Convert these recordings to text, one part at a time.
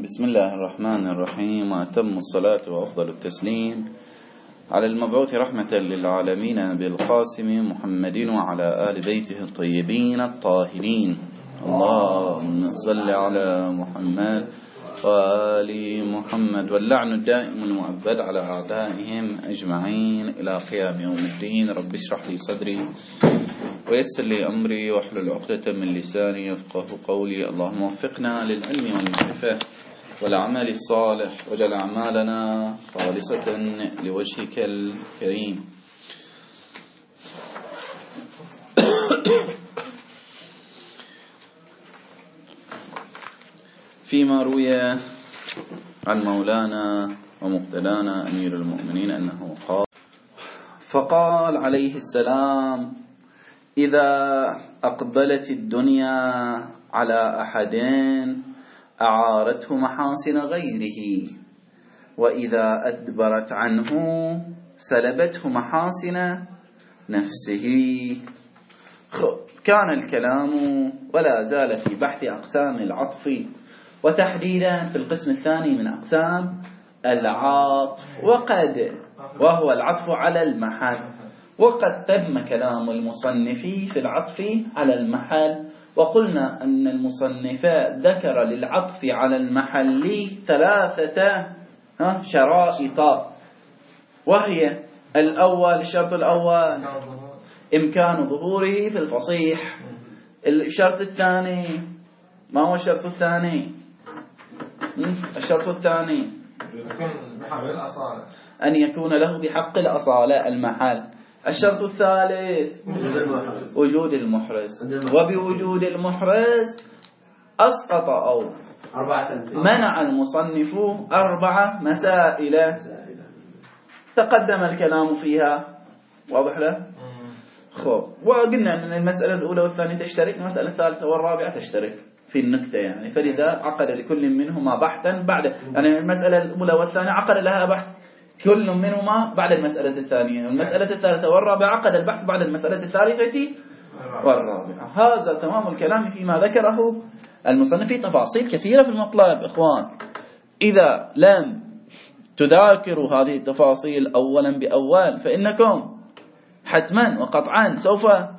بسم الله الرحمن الرحيم، وأتم الصلاة وأفضل التسليم على المبعوث رحمة للعالمين نبي القاسم محمد وعلى آل بيته الطيبين الطاهرين. اللهم صل على محمد وآل محمد، واللعن الدائم المؤبد على أعدائهم أجمعين إلى قيام يوم الدين. رب اشرح لي صدري ويسر لي أمري واحلل عقدة من لساني يفقه قولي. اللهم وفقنا للعلم والمعرفة والأعمال الصالح، واجعل أعمالنا خالصة لوجهك الكريم. فيما روي عن مولانا ومقتدانا أمير المؤمنين أنه فقال عليه السلام: إذا أقبلت الدنيا على أحد أعارته محاسن غيره، وإذا أدبرت عنه سلبته محاسن نفسه. كان الكلام ولا زال في بحث أقسام العطف، وتحديدا في القسم الثاني من أقسام العطف، وهو العطف على المحل. وقد تم كلام المصنف في العطف على المحل، وقلنا أن المصنف ذكر للعطف على المحل 3 شرائط، وهي الشرط الأول إمكان ظهوره في الفصيح. الشرط الثاني، ما هو الشرط الثاني؟ الشرط الثاني أن يكون له بحق الأصالة المحل. الشرط الثالث وجود المحرز، وبوجود المحرز أسقط أو منع المصنف 4 مسائل تقدم الكلام فيها. واضح له؟ وقلنا أن المسألة الأولى والثانية تشترك، المسألة الثالثة والرابعة تشترك في النكتة، يعني فلذا عقد لكل منهما بحثا بعد، يعني المسألة الأولى والثانية عقد لها بحث كل منهما بعد المسألة الثانية، المسألة الثالثة والرابعة عقد البحث بعد المسألة الثالثة والرابعة. هذا تمام الكلام فيما ذكره المصنف في تفاصيل كثيرة في المطلب. إخوان، إذا لم تذاكروا هذه التفاصيل أولا بأول فإنكم حتما وقطعا سوف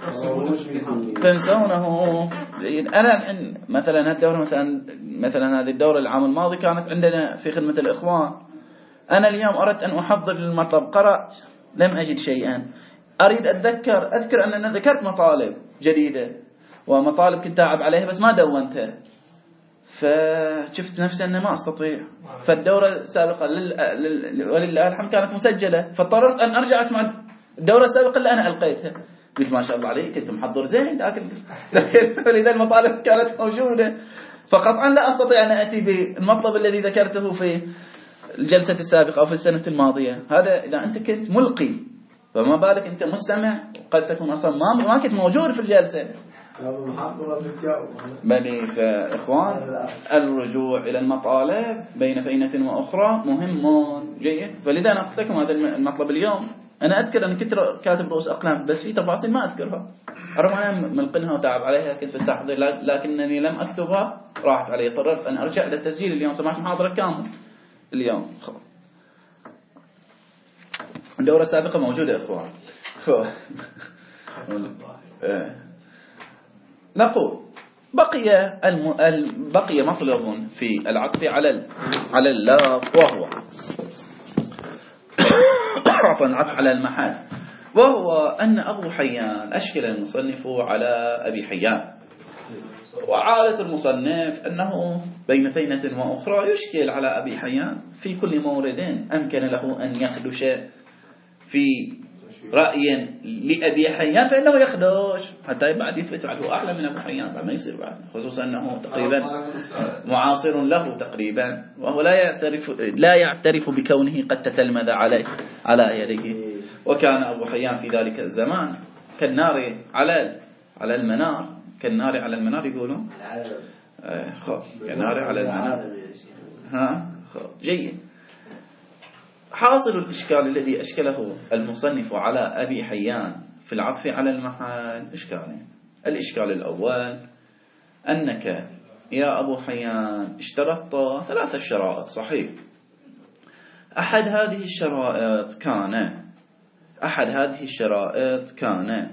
تنسونه. أنا مثلا هالدورة مثلا هذه الدورة العام الماضي كانت عندنا في خدمة الإخوان. أنا اليوم أردت أن أحضر للمطلب، قرأت لم أجد شيئا. أريد أذكر أننا ذكرت مطالب جديدة ومطالب كنت أتعب عليها بس ما دونتها، فشفت نفسي أني ما أستطيع. فالدورة السابقة ولله الحمد كانت مسجلة، فاضطررت أن أرجع أسمع الدورة السابقة اللي أنا ألقيتها. قلت ما شاء الله عليك كنت محضر زين، لذا المطالب كانت موجودة، فقطعا لا أستطيع أن أتي بالمطلب الذي ذكرته في الجلسة السابقة أو في السنة الماضية. هذا إذا أنت كنت ملقي، فما بالك أنت مستمع، قد تكون أصلا ما كنت موجود في الجلسة. بني فإخوان، الرجوع إلى المطالب بين فينة وأخرى مهم جيد. فلذا أنا قلت لكم هذا المطلب اليوم. أنا أذكر أن كنت كاتب رؤوس أقلام بس في تفاصيل ما أذكرها، رغم أنا ملقنها وتعب عليها كنت في التحضير، لكنني لم أكتبها، راحت علي. اضطررت أن أرجع إلى التسجيل اليوم، سمعت محاضرة كامل اليوم. الدورة السابقة موجودة إخوان. نقول بقي مطلب في العطف على اللفظ، وهو العطف على المحل، وهو أن أبو حيان أشكل المصنف على أبي حيان. وعادة المصنف أنه بين فينة وأخرى يشكل على أبي حيان في كل مورد أمكن له أن يخدش في رأي لأبي حيان فإنه يخدش حتى بعد يثبت عنه أعلى من أبو حيان، ما يصير بعد، خصوصا أنه تقريبا معاصر له تقريبا، وهو لا يعترف بكونه قد تتلمذ على يديه. وكان أبو حيان في ذلك الزمان كالنار على المنار، كالنار على المنار يقولون، كالنار على المنار. جيد. حاصل الإشكال الذي أشكله المصنف على أبي حيان في العطف على المحل إشكالين. الإشكال الأول أنك يا أبو حيان اشترطت 3 شرائط صحيح. أحد هذه الشرائط كان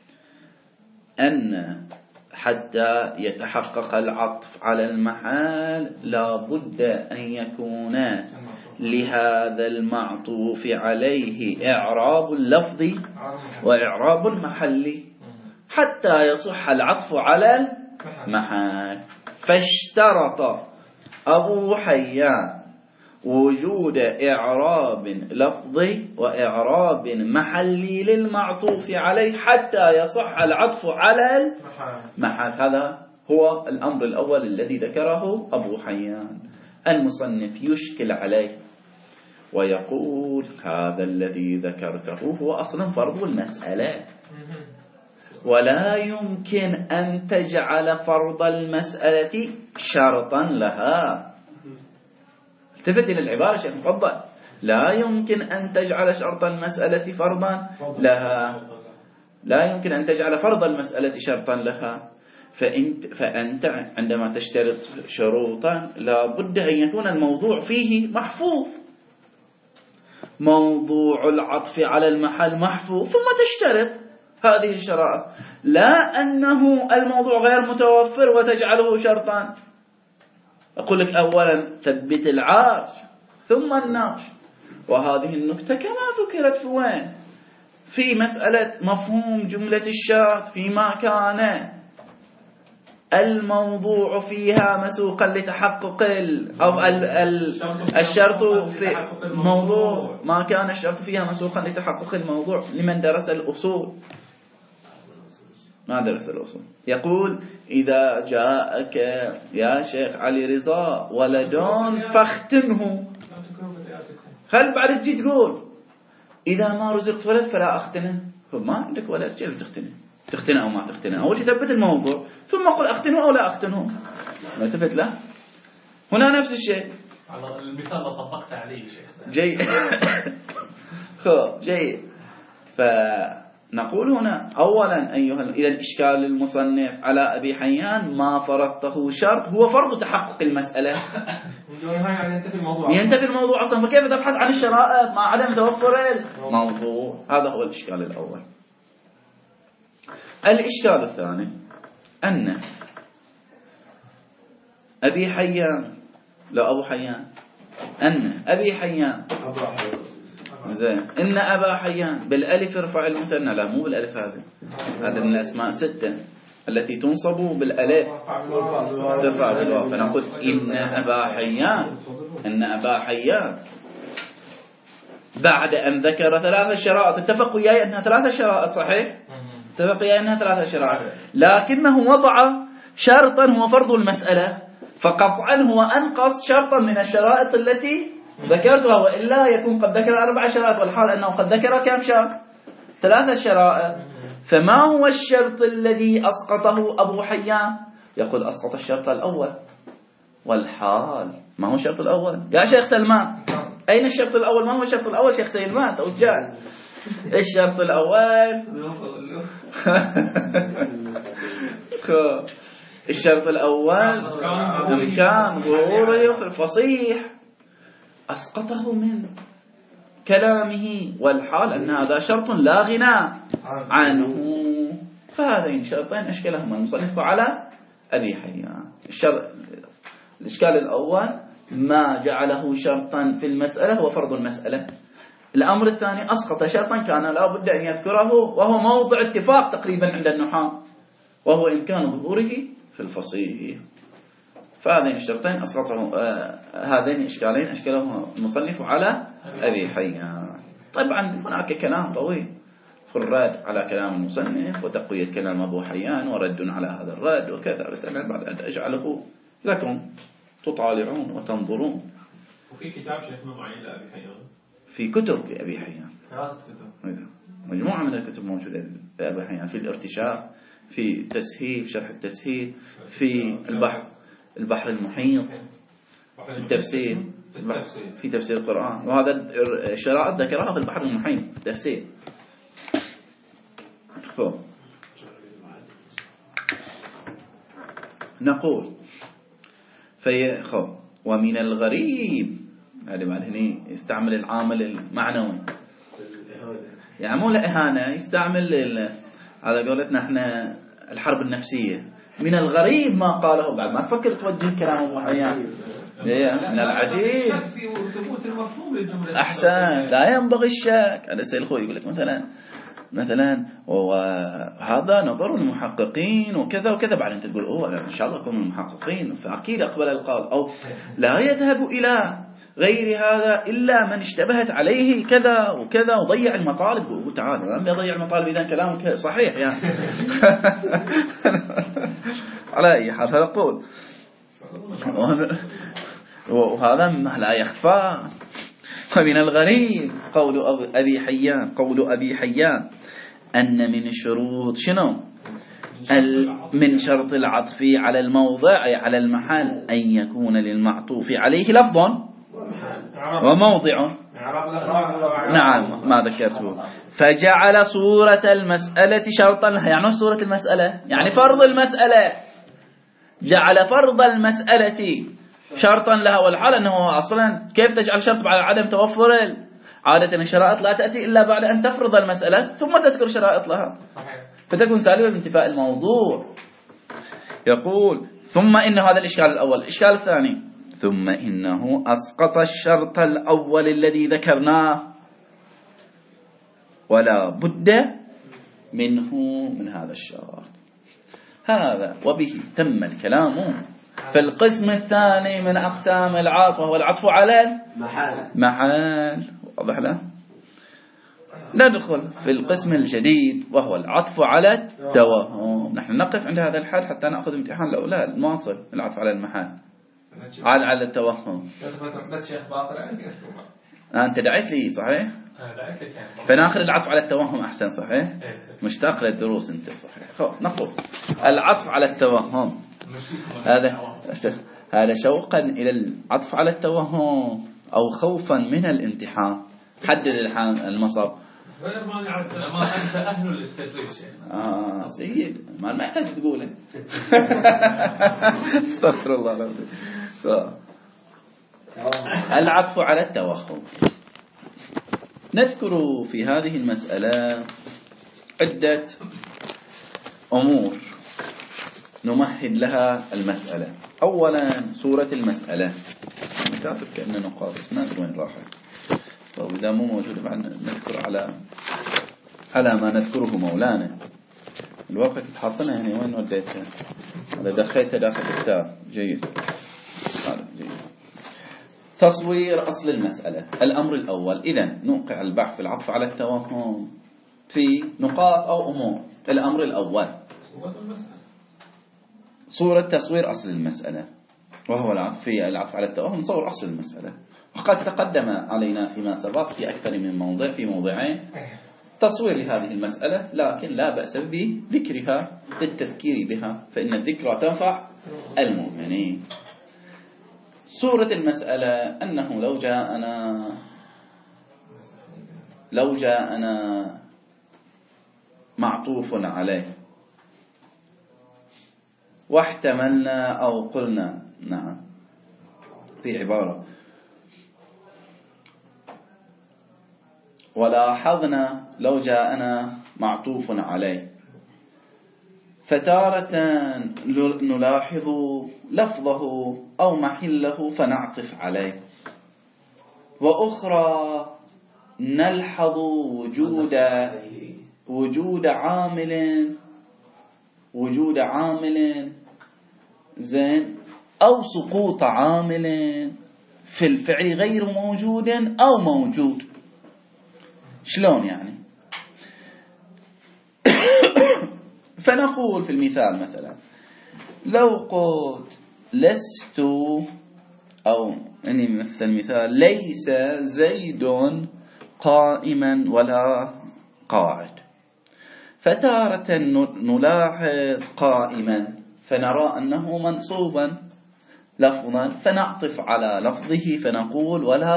أن حتى يتحقق العطف على المحل لا بد أن يكون لهذا المعطوف عليه إعراب اللفظي وإعراب المحلي حتى يصح العطف على المحل. فاشترط أبو حيان وجود إعراب لفظي وإعراب محلي للمعطوف عليه حتى يصح العطف على المحل. هذا هو الأمر الأول الذي ذكره أبو حيان. المصنف يشكل عليه ويقول هذا الذي ذكرته هو أصلا فرض المسألة، ولا يمكن أن تجعل فرض المسألة شرطا لها. التفت إلى العبارة شيخ مفضل، لا يمكن أن تجعل شرط المسألة فرضا لها، لا يمكن أن تجعل فرض المسألة شرطا لها. فأنت عندما تشترط شروطا لا بد أن يكون الموضوع فيه محفوظ، موضوع العطف على المحل محفوظ، ثم تشترط هذه الشرائط، لا أنه الموضوع غير متوفر وتجعله شرطا. أقول لك أولا ثبت العرش ثم النقش، وهذه النكتة كما ذكرت في وين؟ في مسألة مفهوم جملة الشرط فيما كان الموضوع فيها مسوقا لتحقق أو الشرط في موضوع ما كان الشرط فيها مسوقا لتحقق الموضوع. لمن درس الأصول ما درس الأصول يقول إذا جاءك يا شيخ علي رضا ولدون فاختنه، هل بعد تجي تقول إذا ما رزقت ولد فلا أختنه؟ ما عندك ولد كيف تختنه؟ تختنه أو ما تختنه؟ أول شيء ثبت الموضوع ثم قل أختنه أو لا أختنه. ما التفت له؟ هنا نفس الشيء. على المثال اللي طبقت عليه شيخ. جيد. جيد. فنقول هنا أولا إذا الإشكال المصنف على أبي حيان ما فرضته شرط هو فرض تحقق المسألة. ينتفي الموضوع أصلا، فكيف تبحث عن الشرائط مع عدم توفر الموضوع؟ هذا هو الإشكال الأول. الإشكال الثاني أن أبي حيان أبو حيان أن أبي حيان زين إن أبا حيان بالألف ارفع المثنى، لا مو بالألف، هذا من الأسماء 6 التي تنصب بالألف ترفع بالواو. فنقول إن أبا حيان بعد أن ذكر 3 شرائط، اتفقوا وياي أنها 3 شرائط صحيح؟ اتفقوا وياي أنها 3 شرائط، لكنه وضع شرطا هو فرض المسألة، فقطعا هو أنقص شرطا من الشرائط التي ذكرتها، وإلا يكون قد ذكر 4 شرائط، والحال أنه قد ذكر كم شرط؟ 3 شرائط. فما هو الشرط الذي أسقطه أبو حيان؟ يقول أسقط الشرط الأول، والحال ما هو الشرط الأول؟ يا شيخ سلمان أين الشرط الأول؟ ما هو الشرط الأول شيخ سلمان توجال؟ الشرط الأول الشرط الأول إمكان ظهوره في الفصيح، أسقطه من كلامه، والحال أن هذا شرط لا غنى عنه. فهذين شرطين أشكلهما المصنف على أبي حيان. الإشكال الأول ما جعله شرطا في المسألة هو فرض المسألة. الأمر الثاني أسقط شرطا كان لا بد أن يذكره وهو موضع اتفاق تقريبا عند النحاة، وهو إمكان ظهوره في الفصيح. فهذين الشرطين أسقطه، هذين إشكالين أشكله المصنف على أبي حيان. طبعا هناك كلام طويل في الرد على كلام المصنف وتقوية كلام أبو حيان ورد على هذا الرد وكذا، بس أنا بعد أن أجعله لكم تطالعون وتنظرون. وفي كتاب شيخ معين لأبي حيان، في كتب لأبي حيان 3 كتب، مجموعة من الكتب موجودة لأبي حيان، في الارتشاف، في تسهيل شرح التسهيل، في البحر المحيط، في التفسير، في تفسير القرآن، وهذا الشرائط ذكرها في البحر المحيط في التفسير. نقول ومن الغريب هذا بعد هنا يستعمل العامل المعنوي، يعني مو لإهانة، يستعمل على قولتنا احنا الحرب النفسية. من الغريب ما قاله، بعد ما تفكر توجه كلام أبو حيان، من العجيب أحسن لا ينبغي الشك. هذا سيد الخوي يقول لك مثلا وهذا نظر المحققين وكذا وكذا، بعد أنت تقول أنا إن شاء الله أكون من المحققين فأكيد أقبل القول، أو لا يذهب إلى غير هذا إلا من اشتبهت عليه كذا وكذا وضيع المطالب. قول تعال لم يضيع المطالب إذا كلامك صحيح يعني. على أي حال فنقول وهذا لا يخفى. ومن الغريب قول أبي حيان أن من شروط شنو من شرط العطف على الموضع أي على المحل أن يكون للمعطوف عليه لفظ وموضع. نعم ما ذكرته. فجعل صورة المسألة شرطا لها، يعني صورة المسألة يعني فرض المسألة، جعل فرض المسألة شرطا لها، والحال أنه أصلا كيف تجعل شرط بعد عدم توفر عادة الشرائط لا تأتي إلا بعد أن تفرض المسألة ثم تذكر شرائط لها فتكون سالبة بانتفاء الموضوع. يقول ثم إن هذا الإشكال الأول. الإشكال الثاني ثم إنه أسقط الشرط الأول الذي ذكرناه ولا بد منه من هذا الشرط هذا. وبه تم الكلام في القسم الثاني من أقسام العطف وهو العطف على المحل. واضح له؟ ندخل في القسم الجديد وهو العطف على التوهم. نحن نقف عند هذا الحد حتى نأخذ امتحان الأولاد المواصل العطف على المحل على التوهم. بس شيخ باقر أنت دعيت لي صحيح؟ دعيت لك فناخذ العطف على التوهم أحسن صحيح؟ مشتاق للدروس أنت صحيح. نقول العطف على التوهم هذا شوقا إلى العطف على التوهم أو خوفا من الامتحان. حدد المصب. ما أنت أهل للتدريس سيد ما يحتاج تقوله. استغفر الله العظيم. العطف على التوهم. نذكر في هذه المسألة عدة أمور نمهد لها المسألة. أولا سورة المسألة كاتب كأنه نقاط ما أدري وين راحت، وإذا مو موجود بعد نذكر على ما نذكره مولانا. الوقت تحطنا يعني وين وديتها؟ هذا دخلتها داخل الكتاب. جيد. تصوير أصل المسألة. الأمر الأول إذن نوقع البحث في العطف على التوهم في نقاط أو أمور. الأمر الأول صورة تصوير أصل المسألة وهو العطف على التوهم. نصور أصل المسألة وقد تقدم علينا فيما سبق في أكثر من موضع في موضعين تصوير هذه المسألة، لكن لا بأس بذكرها للتذكير بها فإن الذكرى تنفع المؤمنين. صورة المسألة أنه لو جاءنا معطوف عليه واحتملنا أو قلنا نعم في عبارة ولاحظنا لو جاءنا معطوف عليه فتارة نلاحظ لفظه أو محله فنعطف عليه، وأخرى نلحظ وجود عامل زين أو سقوط عامل في الفعل غير موجود أو موجود. شلون يعني؟ فنقول في المثال مثلا لو قلت لست أو أني مثل المثال ليس زيد قائما ولا قاعد، فتارة نلاحظ قائما فنرى أنه منصوبا لفظا فنعطف على لفظه فنقول ولا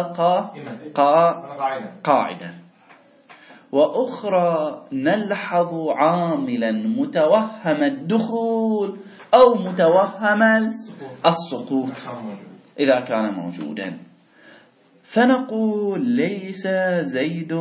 قاعدا. وأخرى نلحظ عاملا متوهم الدخول أو متوهم السقوط إذا كان موجودا. فنقول ليس زيد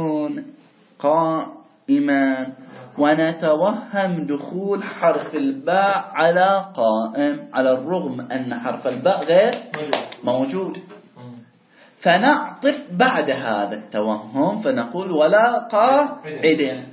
قائما، ونتوهم دخول حرف الباء على قائم على الرغم أن حرف الباء غير موجود. فنعطف بعد هذا التوهم فنقول ولا قاعد.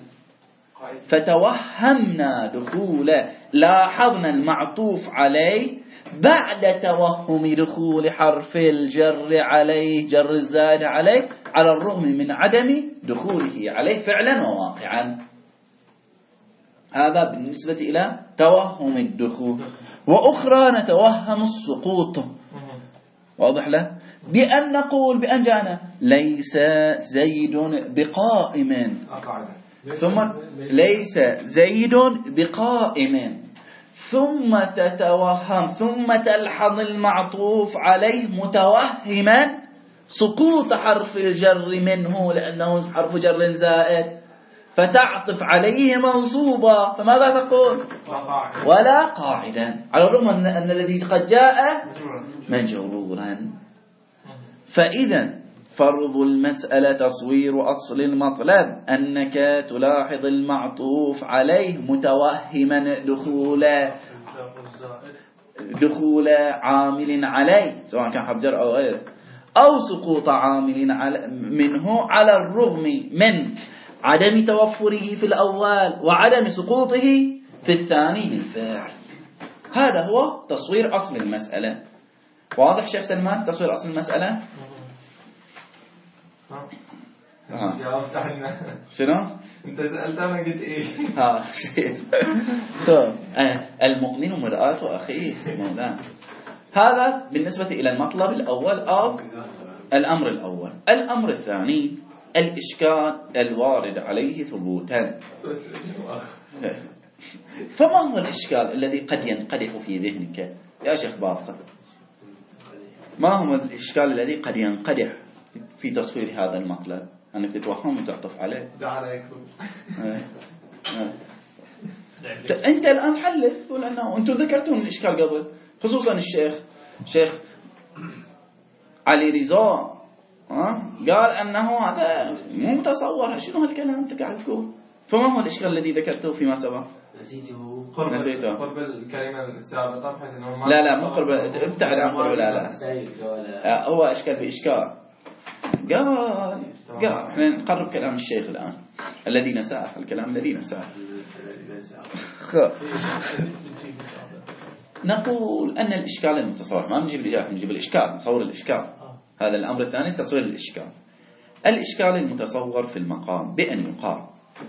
فتوهمنا دخول، لاحظنا المعطوف عليه بعد توهم دخول حرف الجر عليه، جر الزائد عليه، على الرغم من عدم دخوله عليه فعلا وواقعا. هذا بالنسبة إلى توهم الدخول. وأخرى نتوهم السقوط، واضح له؟ بأن نقول بأن جاءنا ليس زيد بقائم، ثم ليس زيد بقائم، ثم تتوهم، ثم تلحظ المعطوف عليه متوهما سقوط حرف الجر منه لأنه حرف جر زائد، فتعطف عليه منصوبا. فماذا تقول؟ ولا قاعدا، على الرغم أن الذي قد جاء مجرورا. فإذا فرض المسألة تصوير أصل المطلب أنك تلاحظ المعطوف عليه متوهما دخول عامل عليه سواء كان حرف جر أو غيره، أو سقوط عامل منه على الرغم من عدم توفره في الأول وعدم سقوطه في الثاني بالفعل. هذا هو تصوير أصل المسألة. واضح شيخ سلمان تصوير أصل المسألة؟ شنو؟ انت سألت انا قلت ايه؟ شيء. المؤمن مرآة أخيه مولانا. هذا بالنسبة إلى المطلب الأول أو الأمر الأول. الأمر الثاني الإشكال الوارد عليه ثبوتا. فما هو الإشكال الذي قد ينقدح في ذهنك يا شيخ باقر؟ ما هو الإشكال الذي قد ينقدح في تصوير هذا المطلب أنك تتوهم وتعطف عليه؟ أنت الآن حلف، تقول أنه أنتم ذكرتون الإشكال قبل، خصوصا الشيخ علي رضا قال أنه هذا مو متصور. شنو هالكلام أنت قاعد تقول؟ فما هو الإشكال الذي ذكرته فيما سبق؟ نسيته. قرب الكلمة السابقة بحيث أنه لا مو قرب، ابتعد عن قرب. لا هو إشكال بإشكال. قال احنا نقرب كلام الشيخ الآن الذي نساه، الكلام الذي نساه. نقول أن الإشكال المتصور، ما نجيب الإجابة، نجيب الإشكال، نصور الإشكال. هذا الأمر الثاني تصوير الإشكال. الإشكال المتصور في المقام بأن يقال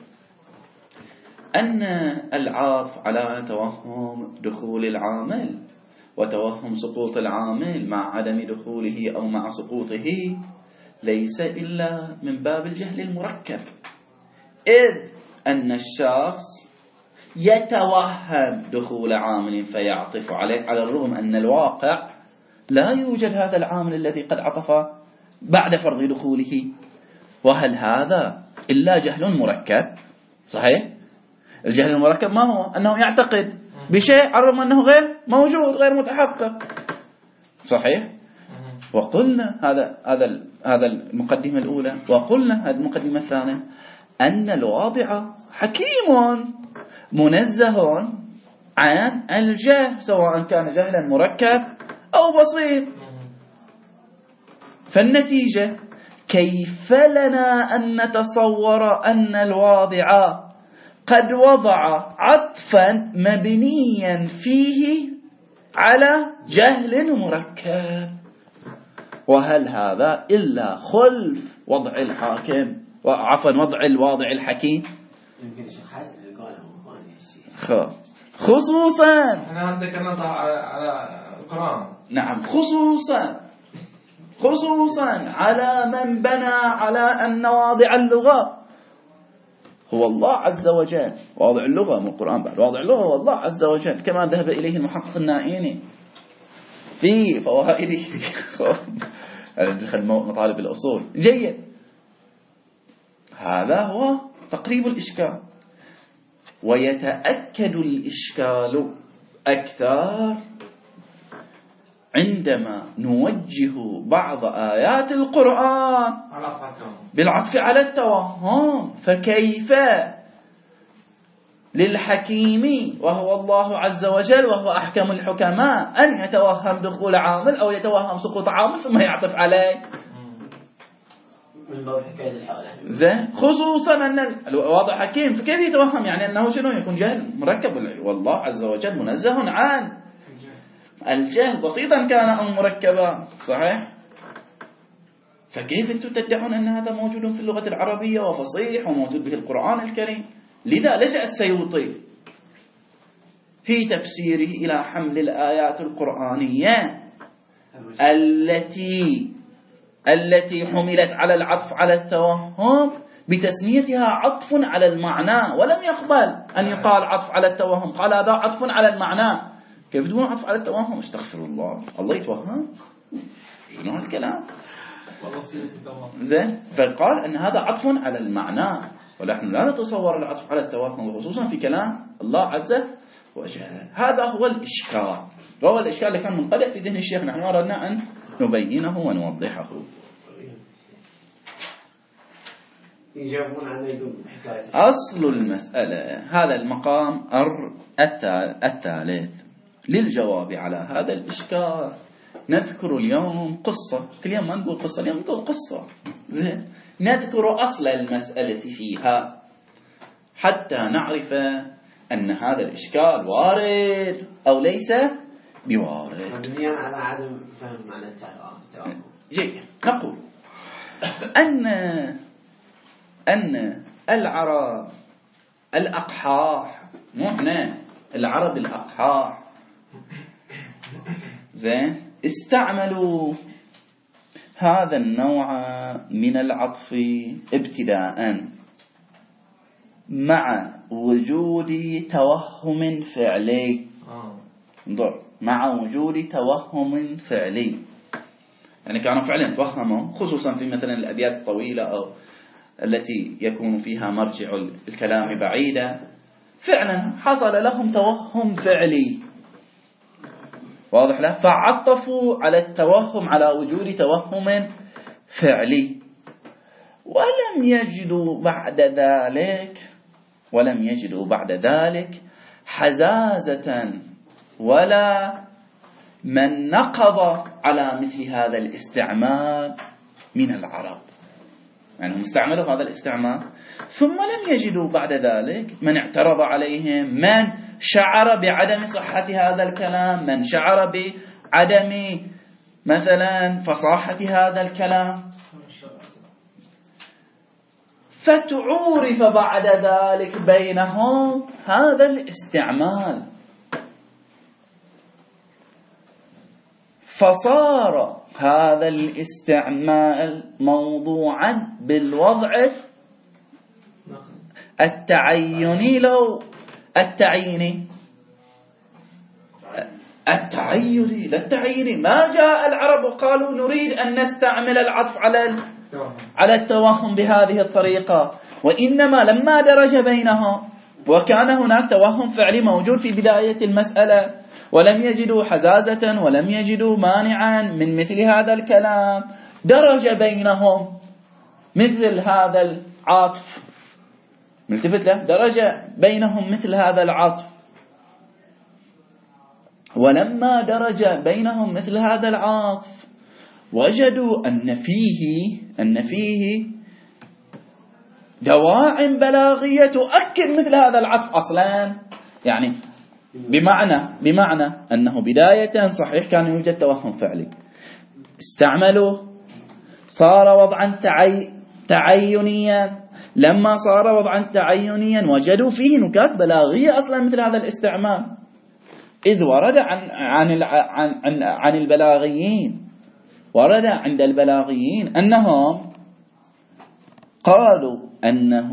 أن العاطف على توهم دخول العامل وتوهم سقوط العامل مع عدم دخوله أو مع سقوطه ليس إلا من باب الجهل المركب، إذ أن الشخص يتوهم دخول عامل فيعطف عليه على الرغم أن الواقع لا يوجد هذا العامل الذي قد عطف بعد فرض دخوله. وهل هذا إلا جهل مركب؟ صحيح؟ الجهل المركب ما هو؟ أنه يعتقد بشيء على الرغم أنه غير موجود، غير متحقق. صحيح؟ وقلنا هذا المقدمة الأولى، وقلنا هذه المقدمة الثانية أن الواضع حكيم منزه عن الجهل سواء كان جهلا مركب أو بسيط. فالنتيجة كيف لنا أن نتصور أن الواضع قد وضع عطفا مبنيا فيه على جهل مركب؟ وهل هذا إلا خلف وضع الحاكم وعفوا وضع الواضع الحكيم؟ خصوصا أنا ذكرنا على القرآن. نعم، خصوصا على من بنى على أن واضع اللغة هو الله عز وجل. واضع اللغة من القرآن بعد واضع اللغة هو الله عز وجل، كما ذهب إليه المحقق النائيني في فوائده. دخل مطالب الأصول. جيد، هذا هو تقريب الإشكال. ويتأكد الإشكال أكثر عندما نوجه بعض آيات القرآن بالعطف على التوهم. فكيف للحكيم وهو الله عز وجل وهو أحكم الحكماء أن يتوهم دخول عامل أو يتوهم سقوط عامل ثم يعطف عليه؟ من باب حكاية الحالة زين، خصوصا أن الواضح حكيم، فكيف يتوهم؟ يعني أنه شنو يكون جهل مركب، والله عز وجل منزه عن الجهل بسيطا كان أو مركبا، صحيح؟ فكيف أنتم تدعون أن هذا موجود في اللغة العربية وفصيح وموجود به القرآن الكريم؟ لذا لجأ السيوطي في تفسيره إلى حمل الآيات القرآنية التي حملت على العطف على التوهم بتسميتها عطف على المعنى، ولم يقبل أن يقال عطف على التوهم، قال هذا عطف على المعنى. كيف تقول عطف على التوهم؟ استغفر الله، الله يتوهم؟ شنو هالكلام؟ زين، فقال أن هذا عطف على المعنى، ونحن لا نتصور العطف على التوهم، وخصوصا في كلام الله عز وجل. هذا هو الإشكال، وهو الإشكال اللي كان منقلع في ذهن الشيخ، نحن أردنا أن نبينه ونوضحه. أصل المسألة هذا المقام الثالث. للجواب على هذا الإشكال نذكر اليوم قصة، كل يوم ما نقول قصة، اليوم نقول قصة. نذكر أصل المسألة فيها حتى نعرف أن هذا الإشكال وارد أو ليس بوارد. مبنيا على عدم فهم معنى التوهم. جيد، نقول أن العرب الأقحاح، مو احنا، العرب الأقحاح، زين، استعملوا هذا النوع من العطف ابتداء مع وجود توهم فعلي. انظر، مع وجود توهم فعلي، يعني كانوا فعلا توهموا، خصوصا في مثلا الأبيات الطويلة أو التي يكون فيها مرجع الكلام بعيدا، فعلا حصل لهم توهم فعلي، واضح له؟ فعطفوا على التوهم على وجود توهم فعلي، ولم يجدوا بعد ذلك حزازة ولا من نقض على مثل هذا الاستعمال من العرب. يعني هم استعملوا هذا الاستعمال ثم لم يجدوا بعد ذلك من اعترض عليهم، من شعر بعدم صحة هذا الكلام، من شعر بعدم مثلا فصاحة هذا الكلام، فتعورف بعد ذلك بينهم هذا الاستعمال، فصار هذا الاستعمال موضوعا بالوضع التعيني، لو التعييني لا التعييني. ما جاء العرب وقالوا نريد أن نستعمل العطف على التوهم بهذه الطريقة، وإنما لما درج بينهم وكان هناك توهم فعلي موجود في بداية المسألة، ولم يجدوا حزازة ولم يجدوا مانعا من مثل هذا الكلام، درج بينهم مثل هذا العطف، ملتفت له، درج بينهم مثل هذا العطف. ولما درج بينهم مثل هذا العطف وجدوا أن فيه دواعٍ بلاغية تؤكد مثل هذا العطف أصلا، يعني بمعنى أنه بداية صحيح كان يوجد توهم فعلي، استعملوا، صار وضعا تعينيا، لما صار وضعا تعينيا وجدوا فيه نكات بلاغية أصلا مثل هذا الاستعمال، إذ ورد عن البلاغيين، ورد عند البلاغيين أنهم قالوا أنه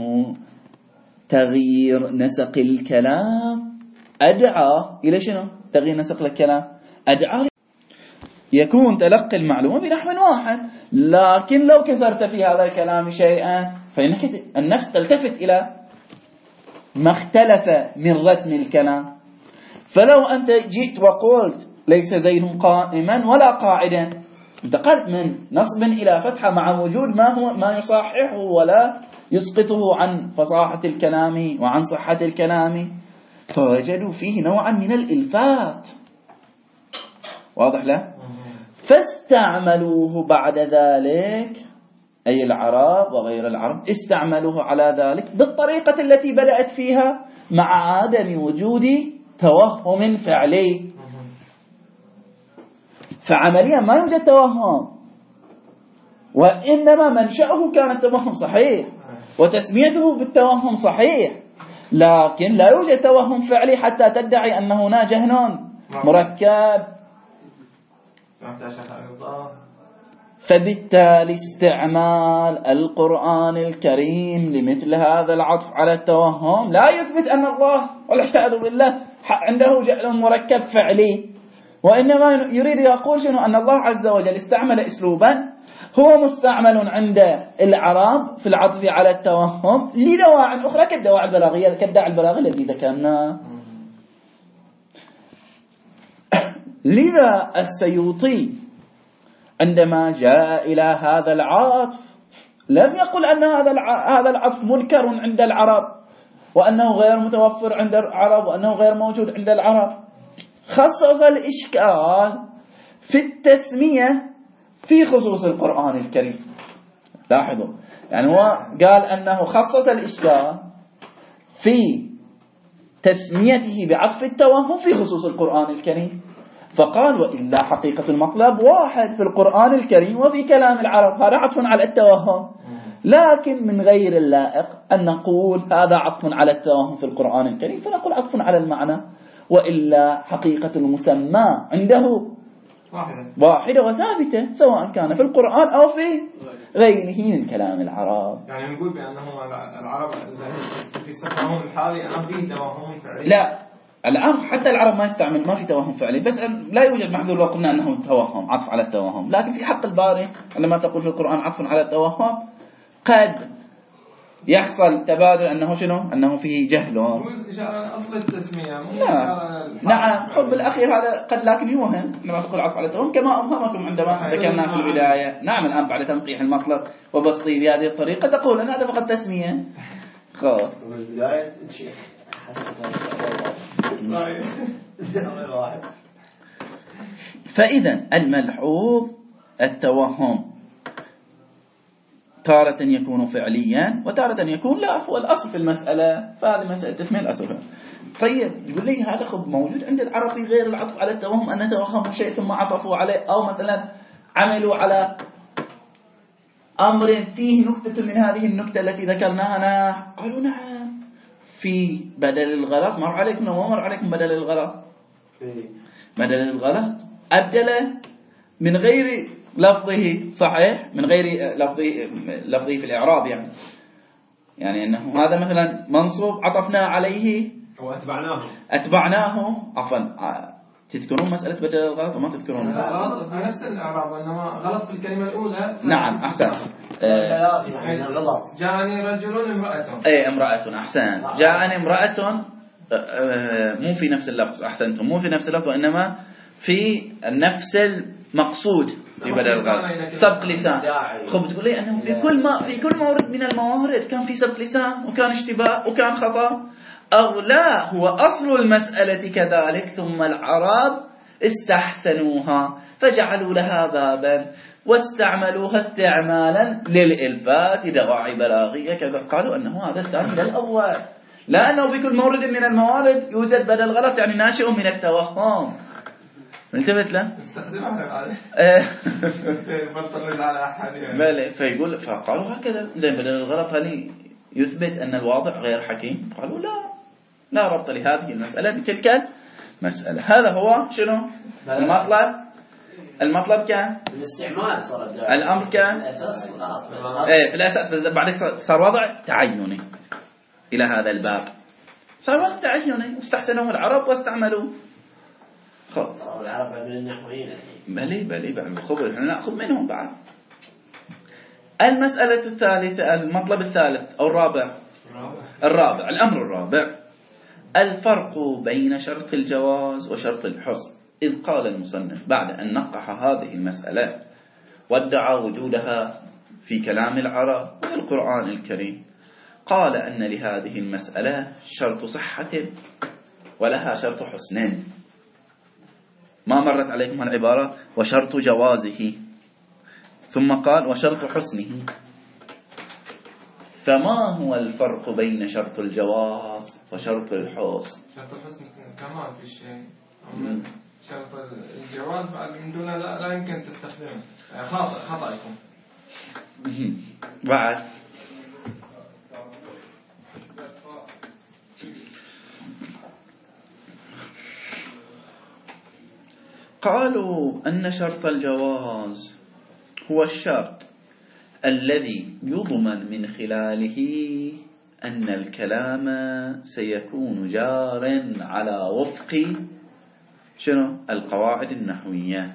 تغيير نسق الكلام أدعى إلى شنو؟ تغيير نسق الكلام أدعى يكون تلقي المعلومة بنحو واحد، لكن لو كسرت في هذا الكلام شيئا فإنك النفس تلتفت إلى ما اختلف من رتم الكلام، فلو أنت جئت وقلت ليس زيد قائما ولا قاعدا، انتقلت من نصب إلى فتحة مع وجود ما يصححه ولا يسقطه عن فصاحة الكلام وعن صحة الكلام، فوجدوا فيه نوعا من الإلفات. واضح له؟ فاستعملوه بعد ذلك، أي العرب وغير العرب استعملوه على ذلك بالطريقة التي بدأت فيها مع عدم وجود توهم فعلي. فعمليا ما يوجد توهم، وإنما منشأه كان التوهم صحيح وتسميته بالتوهم صحيح، لكن لا يوجد توهم فعلي حتى تدعي أن هنا جهل مركب. فبالتالي استعمال القرآن الكريم لمثل هذا العطف على التوهم لا يثبت أن الله والعياذ بالله عنده جهل مركب فعلي، وإنما يريد يقول شنو؟ أن الله عز وجل استعمل أسلوبا هو مستعمل عند العرب في العطف على التوهم لدواعي أخرى كالدواعي البلاغية، كالداعي البلاغي الذي ذكرناه. لذا السيوطي عندما جاء إلى هذا العطف لم يقل أن هذا العطف منكر عند العرب وأنه غير متوفر عند العرب وأنه غير موجود عند العرب، خصص الإشكال في التسمية في خصوص القرآن الكريم. لاحظوا، يعني هو قال أنه خصص الإشكال في تسميته بعطف التوهم في خصوص القرآن الكريم، فقال وإلا حقيقة المطلب واحد في القرآن الكريم وفي كلام العرب، هذا عطف على التوهم، لكن من غير اللائق أن نقول هذا عطف على التوهم في القرآن الكريم فنقول عطف على المعنى، وإلا حقيقة المسمى عنده واحدة وثابتة سواء كان في القرآن أو في غيره من كلام العرب. يعني نقول بأنه العرب في سفرهم الحالي أنا فيه توهم فعلي؟ لا، الآن حتى العرب ما يستعمل، ما في توهم فعلي، بس لا يوجد محذور لو قلنا أنه توهم عطف على التوهم، لكن في حق الباري لما تقول في القرآن عطف على التوهم قد يحصل تبادل أنه شنو؟ أنه فيه جهل. أصل التسمية نعم، خذ بالأخير هذا قد لكن يوهم لما تقول عطف على التوهم كما أوهمكم عندما ذكرنا في البداية. نعم، الآن بعد تنقيح المطلب وبسطه بهذه الطريقة تقول أن هذا فقط تسمية. خذ فإذا الملحوظ التوهم تارة يكون فعليا وتارة يكون لا هو الأصل في المسألة، فهذه مسألة تسمية الأصل. طيب يقول لي هذا خب موجود عند العرب في غير العطف على التوهم أن توهموا شيء ثم عطفوا عليه، أو مثلا عملوا على أمر فيه نكتة من هذه النكتة التي ذكرناها. قالوا نعم، في بدل الغلط مر عليكم ومر عليكم بدل الغلط. بدل الغلط أبدل من غير لفظه صحيح، من غير لفظه في الإعراب، يعني أنه هذا مثلا منصوب عطفنا عليه أتبعناه عفوا. تذكرون مسألة بدل الغلط وما تذكرون؟ غلط في نفس الإعراب، إنما غلط في الكلمة الأولى. نعم أحسن. جاءني رجل امرأة. أي امرأة، أحسن. جاءني امرأة مو في نفس اللفظ، أحسنتم، مو في نفس اللفظ وإنما في نفس المقصود في بدل الغلط، سبق لسان. خب تقول لي أنه في كل مورد من الموارد كان في سبق لسان وكان اشتباه وكان خطأ، أو لا هو أصل المسألة كذلك ثم العرب استحسنوها فجعلوا لها بابا واستعملوها استعمالا للإلفات دواعي بلاغية كذا. قالوا أنه هذا الثاني للأول، لأنه في كل مورد من الموارد يوجد بدل غلط يعني ناشئ من التوهم. انتبهت له؟ استخدمها بلى. فيقول فقالوا هكذا زين بدل الغلط هل يثبت أن الواضع غير حكيم؟ قالوا لا ربط لهذه المسألة بتلك المسألة. هذا هو شنو المطلب كان الاستعمال صار الأمر كان في الأساس، بس بعد صار وضع تعيني إلى هذا الباب، صار وضع تعيني واستحسنوه العرب واستعملوه. صار العرب من النحويين بلي بالخبر احنا نأخذ منهم بعد. المسألة الثالثة، المطلب الثالث أو الرابع، الأمر الرابع الفرق بين شرط الجواز وشرط الحسن. إذ قال المصنف بعد أن نقح هذه المسألة وادعى وجودها في كلام العرب وفي القرآن الكريم، قال أن لهذه المسألة شرط صحة ولها شرط حسن. ما مرت عليكم العبارة وشرط جوازه، ثم قال وشرط حسنه. فما هو الفرق بين شرط الجواز وشرط الحسن؟ شرط الحسن كمان في شيء، شرط الجواز بعد من دونه لا يمكن تستخدمه، خطأ يكون. بعد قالوا أن شرط الجواز هو الشرط الذي يضمن من خلاله أن الكلام سيكون جار على وفق شنو؟ القواعد النحوية.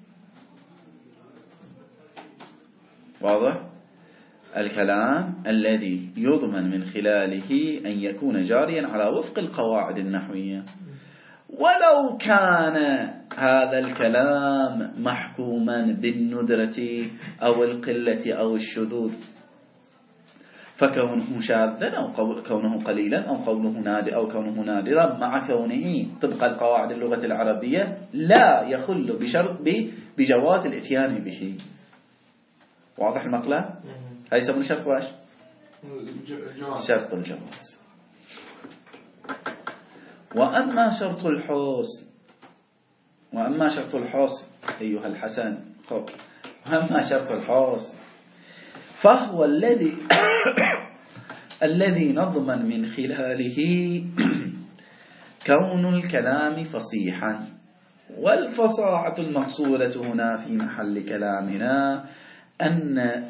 واضح؟ الكلام الذي يضمن من خلاله أن يكون جاريا على وفق القواعد النحوية، ولو كان هذا الكلام محكوما بالندرة أو القلة أو الشذوذ، فكونه شاذا أو كونه قليلا أو كونه نادرا مع كونه طبق القواعد اللغة العربية لا يخل بشرط بجواز الاتيان به. واضح المقلة؟ هاي يسمون شرط واش؟ شرط الجواز. وأما شرط الحسن أيها الحسن، وأما شرط الحسن فهو الذي نضمن من خلاله كون الكلام فصيحا. والفصاحة المقصودة هنا في محل كلامنا أن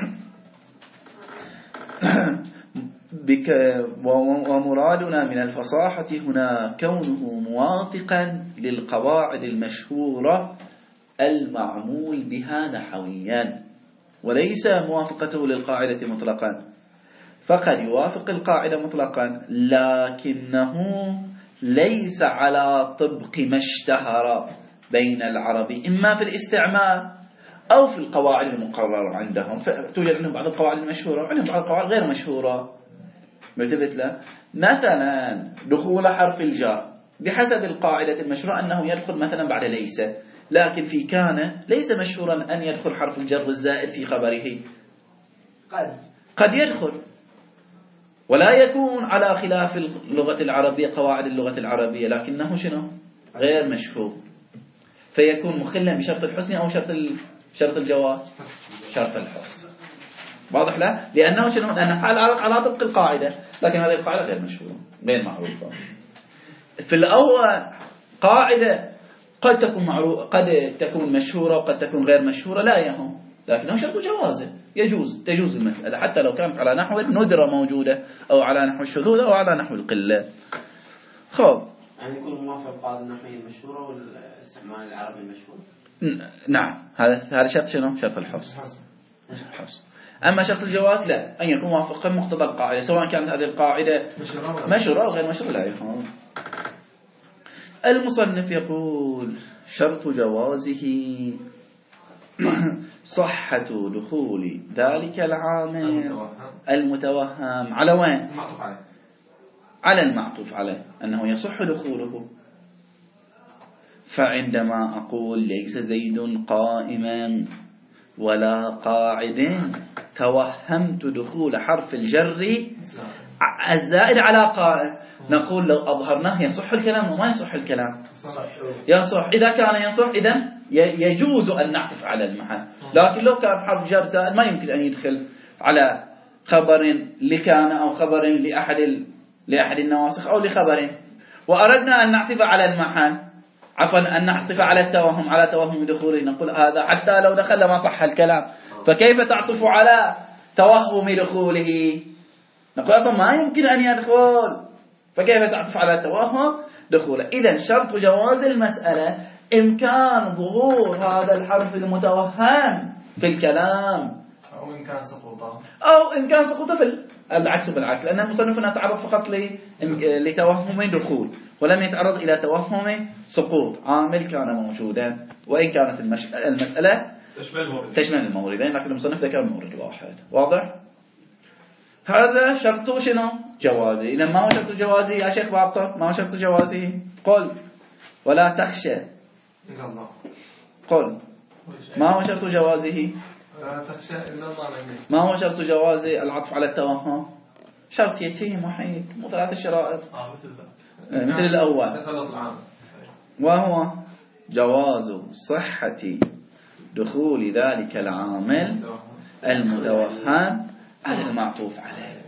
ومرادنا من الفصاحة هنا كونه موافقا للقواعد المشهورة المعمول بها نحويا، وليس موافقته للقاعدة مطلقا. فقد يوافق القاعدة مطلقا لكنه ليس على طبق ما اشتهر بين العرب إما في الاستعمال أو في القواعد المقررة عندهم. توجد عندهم بعض القواعد المشهورة وعندهم بعض القواعد غير مشهورة. ملتفت له مثلا دخول حرف الجر بحسب القاعدة المشهورة أنه يدخل مثلا بعد ليس، لكن في كان ليس مشهورا أن يدخل حرف الجر الزائد في خبره. قد يدخل ولا يكون على خلاف اللغة العربية قواعد اللغة العربية، لكنه شنو؟ غير مشهور، فيكون مخلا بشرط الحسن أو شرط الجواز؟ شرط الحسن. واضح له؟ لأنه شنو؟ لأنه على طبق القاعدة، لكن هذه القاعدة غير مشهورة غير معروفة. في الأول قاعدة قد تكون معروفة قد تكون مشهورة وقد تكون غير مشهورة، لا يهم، لكنه شرط جوازه تجوز المسألة حتى لو كانت على نحو الندرة موجودة أو على نحو الشذوذ أو على نحو القلة. خب يعني يكون موافق القاعدة النحوية المشهورة والاستعمال العربي المشهور. نعم، هذا شرط شنو؟ شرط الحسن. أما شرط الجواز لا، أن يكون موافقا مقتضى القاعدة، سواء كانت هذه القاعدة مشهورة أو غير مشهورة لا يهم. المصنف يقول شرط جوازه صحة دخول ذلك العامل المتوهم على وين؟ على المعطوف عليه، أنه يصح دخوله. فعندما أقول ليس زيد قائما ولا قاعد توهمت دخول حرف الجر الزائد على قائم، نقول لو أظهرناه يصح الكلام وما يصح الكلام؟ يصح. إذا كان يصح إذن يجوز أن نعطف على المحل، لكن لو كان حرف جر زائد ما يمكن أن يدخل على خبر لكان أو خبر لأحد النواسخ أو لخبر، وأردنا أن نعطف على المحل، عفوا أن نعطف على التوهم على توهم دخوله، نقول هذا حتى لو دخل ما صح الكلام، فكيف تعطف على توهم دخوله؟ نقول أصلا ما يمكن أن يدخل، فكيف تعطف على توهم دخوله؟ إذن شرط جواز المسألة إمكان ظهور هذا الحرف المتوهم في الكلام أو إن كان سقوطه، أو إن كان سقوطه في العكس بالعكس، لأن المصنف هنا تعرض فقط لتوهم دخول، ولم يتعرض إلى توهم سقوط عامل كان موجودا، وإن كانت المسألة تشمل الموردين، لكن المصنف ذكر مورد واحد. واضح؟ هذا شرط شنو؟ جوازي. إذا ما هو شرط جوازي يا شيخ باقر؟ ما هو شرط جوازي؟ قل ولا تخشى. قل ما هو شرط جوازه؟ لا تخشى إلا الله. ما هو شرط جوازي العطف على التوهم؟ شرط يتيم وحيد، مو ثلاث الشرائط مثل الأول، وهو جواز صحة دخول ذلك العامل المتوهم على المعطوف عليه.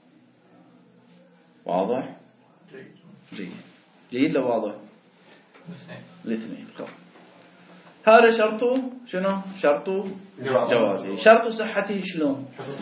واضح؟ جيد لو واضح الاثنين. هذا شرطه شنو؟ شرطه جوازه. شرط صحته شلون؟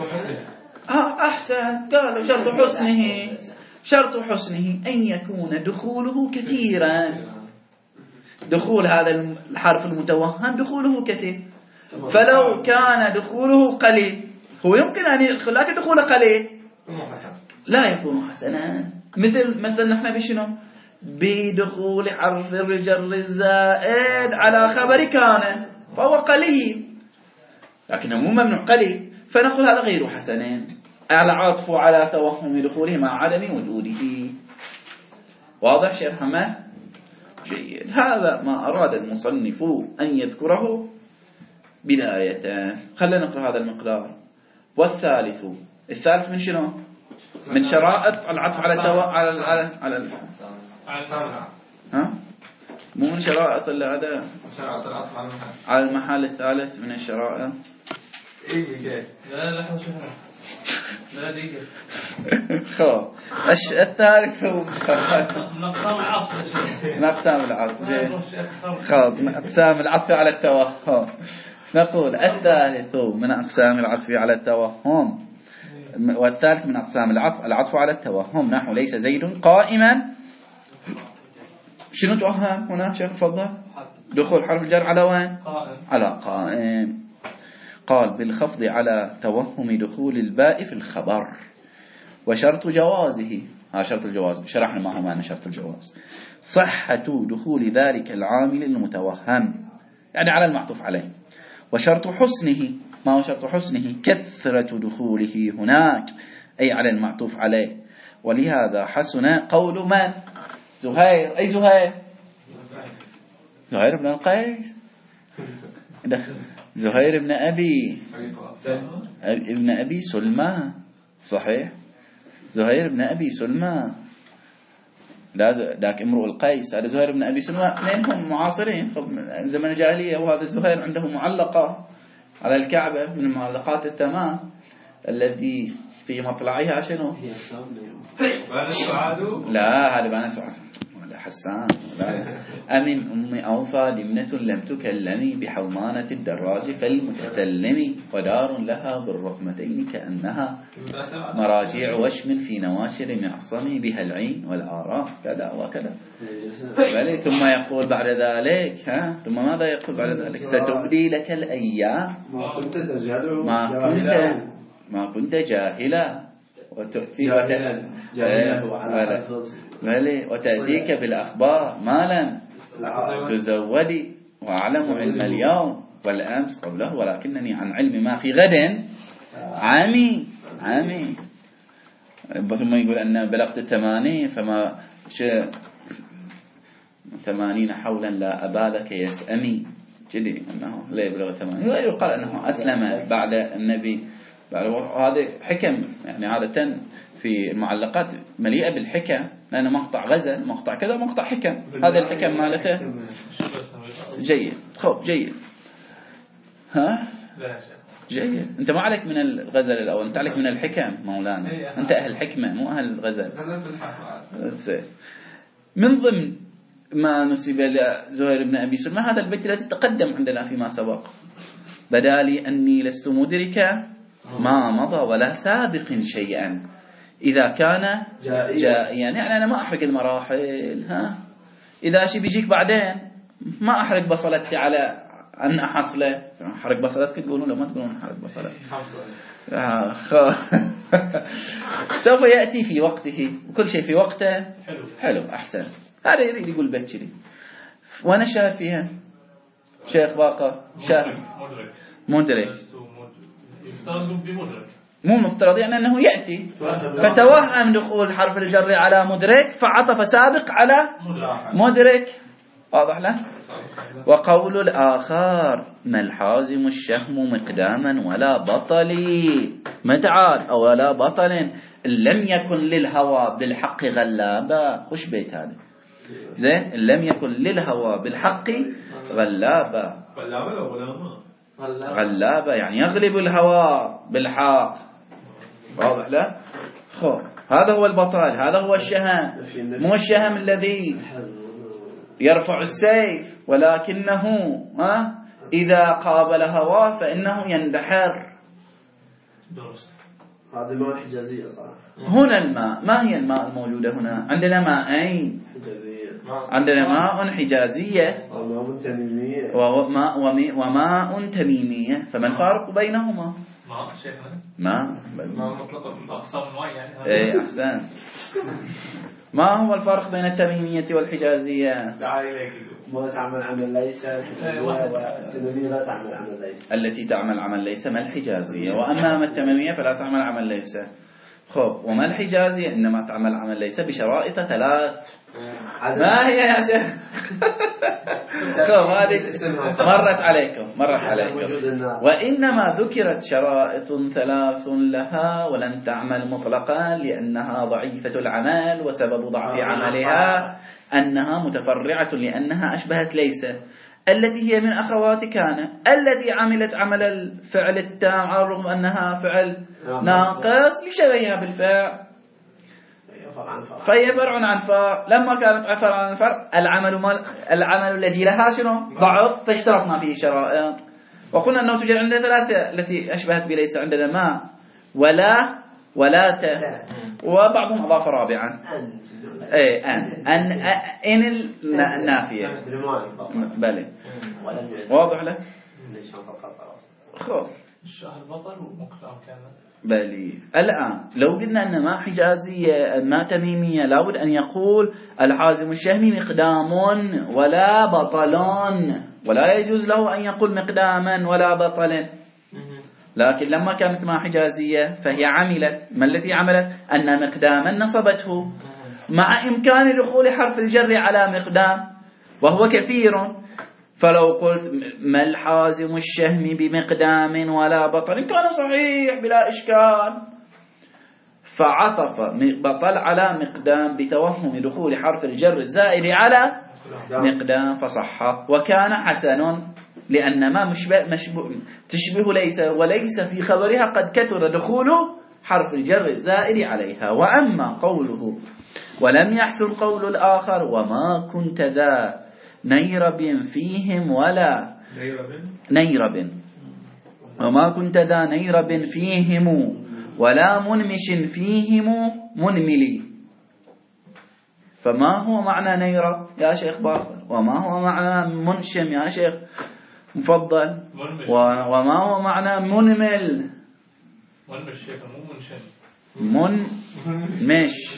أحسن، قالوا شرط حسنه. شرط حسنه أن يكون دخوله كثيرا. دخول هذا الحرف المتوهم دخوله كثير، فلو كان دخوله قليل هو يمكن أن يدخل، لكن دخوله قليل لا يكون حسنا. مثل نحن بشنو؟ بدخول حرف الجر الزائد على خبر كان، فهو قليل لكنه مو ممنوع قليل، فنقول هذا غير حسن، العطف على توهم دخوله مع عدم وجوده. واضح شيخ محمد؟ جيد. هذا ما أراد المصنف أن يذكره بداية. خلينا نقرأ هذا المقدار. والثالث، الثالث من شنو؟ من شرائط العطف على ها؟ مو من شرائط اللي هذا شرائط العطف على المحل الثالث من الشرائط. لا دقيقة. خو الثالث هو نقسام العطف. نقسام العطف. خو أقسام العطف على التوهم. نقول الثالث من أقسام العطف على التوهم، والثالث من أقسام العطف على التوهم، نحو ليس زيد قائما. شنو توهم هنا شيخ؟ تفضل. دخول حرف الجر على وين؟ على قائم. قال بالخفض على توهم دخول الباء في الخبر. وشرط جوازه، ها شرط الجواز شرحنا ما هو معنى شرط الجواز: صحة دخول ذلك العامل المتوهم، يعني على المعطوف عليه. وشرط حسنه، ما هو شرط حسنه؟ كثرة دخوله هناك، أي على المعطوف عليه. ولهذا حسن قول من؟ زهير. أي زهير؟ زهير بن القيس، زهير بن أبي سلمى. صحيح، زهير بن أبي سلمى. ذاك امرؤ القيس، هذا زهير بن أبي سلمى، اثنينهم معاصرين زمن الجاهلية. وهذا زهير عنده معلقة على الكعبة من المعلقات الثمان الذي في مطلعها شنو؟ لا هذا بني سعد ولا حسان. لا. أمن أم أوفى لمنة لم تكلمي بحومانة الدراج فالمتكلم، ودار لها بالرقمتين كأنها مراجيع وشم في نواشر معصم بها العين والآراء كذا وكذا. ثم يقول بعد ذلك ثم ماذا يقول بعد ذلك؟ ستبدي لك الأيام ما كنت جاهلا وتأتيك بالأخبار ما لم تزودي، وأعلم علم اليوم والأمس قبله، ولكنني عن علم ما في غد عامي. ثم يقول أن بلغت 80 فما 80 حولا لا أبالك يسأمي، جدي أنه لا يبلغ 80. يقال أنه أسلم بعد النبي. هذا حكم، يعني عادة في المعلقات مليئة بالحكم، لأنه مقطع غزل، مقطع كذا، مقطع حكم. هذا الحكم مالته جيد. خب جيد. ها جيد. أنت ما عليك من الغزل الأول، أنت عليك من الحكم مولانا. أنت أهل حكمة مو أهل الغزل. من ضمن ما نسب لزهير بن أبي سلمى هذا البيت الذي تقدم عندنا فيما سبق: بدالي أني لست مدركا ما مضى ولا سابق شيئا إذا كان جائيا. يعني أنا ما أحرق المراحل. إذا شي بيجيك بعدين ما أحرق بصلتي على أن حصله حرق بصلات تقولون لو ما تقولون حرق بصلات سوف يأتي في وقته وكل شيء في وقته. حلو أحسن. هذا يريد يقول بكري. وانا الشاهد فيها شيخ باقر شاهد مدرك مو مفترض يعني أنه يأتي فتوهم دخول حرف الجر على مدرك فعطف سابق على مدرك. واضح له. وقول الآخر ما الحازم الشهم مقداما ولا بطلي متعاد أو ولا بطل لم يكن للهوى بالحق غلابا. خش بيت هذا زين. لم يكن للهوى بالحق غلابا. غلابا يعني يغلب الهوى بالحق. واضح له. خو هذا هو البطل. هذا هو الشهم. مو الشهم الذي يرفع السيف ولكنه إذا قابل هواه فإنه يندحر. هذا ماء حجازية صراحة. هنا الماء ما هي الماء الموجودة هنا؟ عندنا ماءين حجازية. عندنا ماء حجازية وماء تميمية. فما الفارق بينهما؟ ماء شيخنا ماء مطلق أقسام الماء يعني. إيه أحسن. ما هو الفرق بين التميمية والحجازية؟ ما تعمل عمل ليس الحجازية والتميمية لا تعمل عمل ليس. التي تعمل عمل ليس ما الحجازية وأما التميمية فلا تعمل عمل ليس. خب وما الحجازية إنما تعمل عمل ليس بشرائط 3. ما هي يا شيخ؟ خب هذه مرت عليكم. وإنما ذكرت شرائط 3 لها ولن تعمل مطلقا لأنها ضعيفة العمل وسبب ضعف عملها أنها متفرعة لأنها أشبهت ليس التي هي من أخوات كان التي عملت عمل الفعل التام على الرغم أنها فعل ناقص لشبهها بالفعل فهي فرع عن فرع. لما كانت فرع عن فرع العمل الذي لها شنو ضعف فاشترطنا فيه شرائط وقلنا أنه توجد عندنا 3 التي أشبهت بليس. عندنا ما ولا وبعضهم أضاف رابعا إن النافية. بلى واضح له. خب الشهر بطل ومقدام كان بلي. الآن لو قلنا أن ما حجازية ما تميمية لابد أن يقول الحازم الشهمي مقدام ولا بطلان ولا يجوز له أن يقول مقداما ولا بطلا. لكن لما كانت ما حجازية فهي عملت. ما التي عملت؟ أن مقداما نصبته مع إمكان دخول حرف الجر على مقدام وهو كثير. فلو قلت ما الحازم الشهم بمقدام ولا بطل كان صحيح بلا إشكال. فعطف بطل على مقدام بتوهم دخول حرف الجر الزائد على مقدام فصح وكان حسن لأن ما تشبه ليس وليس في خبرها قد كثر دخول حرف الجر الزائد عليها. وأما قوله ولم يحصل قول الآخر وما كنت ذا نيرب فيهم ولا نيرب وما كنت ذا نيرب فيهم ولا منمش فيهم منملي. فما هو معنى نيرب يا شيخ باقر؟ وما هو معنى منشم يا شيخ مفضل؟ وما هو معنى منمل؟ منمش شيخ مو منشم. منمش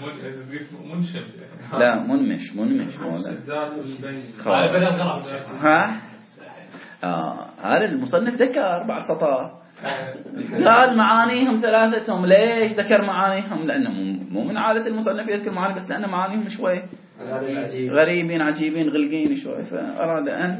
لا منمش ها هذا المصنف ذكر 4 سطر قال معانيهم 3. ليش ذكر معانيهم؟ لأنه مو من عادة المصنف يذكر معاني بس لأن معانيهم شوي غريبين عجيبين غلقين شوي فأراد أن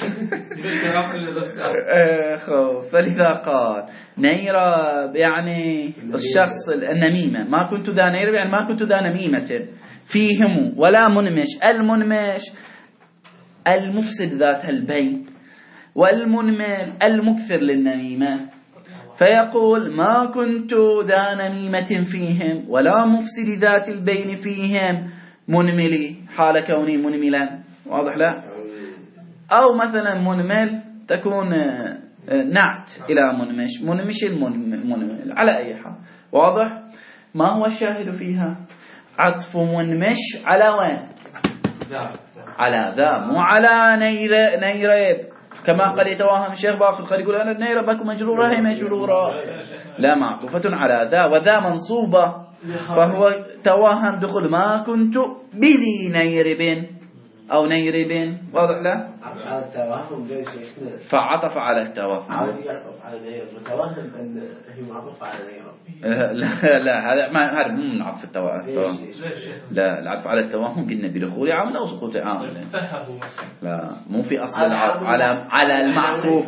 فلذا قال نيرب يعني الشخص النميمة. ما كنت ذا نيرب يعني ما كنت ذا نميمة فيهم ولا منمش. المنمش المفسد ذات البين والمنمل المكثر للنميمة. فيقول ما كنت ذا نميمة فيهم ولا مفسد ذات البين فيهم منملي حال كوني منملا. واضح لا؟ أو مثلا منمل تكون نعت إلى منمش المنمل على أي حال. واضح؟ ما هو الشاهد فيها؟ عطف منمش على وين؟ على ذا مو على نيرب. كما قد يتوهم الشيخ باقر قد يقول أنا النيرة بكم مجرورة هي مجرورة، لا معطوفة على ذا، وذا منصوبة، فهو توهم دخول ما كنت بذي نيرب أو نيرب، واضح له؟ فعطف على التوهم. متوهم أن هي معطوفة على نيرب. لا هذا مو من عطف التوهم. لا، العطف على التوهم قلنا بدخول عامل أو سقوط عامل. لا، مو في أصل العطف على المعطوف.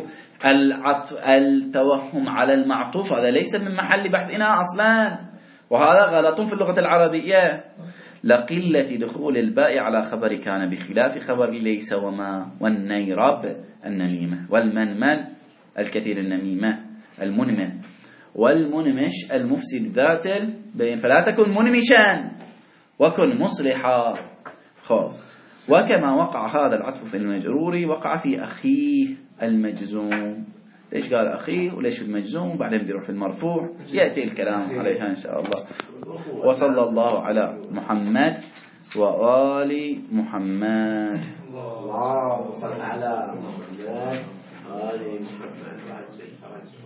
التوهم على المعطوف هذا ليس من محل بحثنا أصلا، وهذا غلط في اللغة العربية. لقلة دخول الباء على خبر كان بخلاف خبر ليس وما، والنيرب النميمة، والمنمن الكثير النميمة، المنمن والمنمش المفسد ذات البين، فلا تكن منمشا وكن مصلحا. خب، وكما وقع هذا العطف في المجرور وقع في أخيه المجزوم. ليش قال أخيه وليش المجزوم؟ بعدين بيروح في المرفوع، يأتي الكلام عليها إن شاء الله. وصلى الله على محمد وآل محمد. اللهم صل على محمد وآل محمد.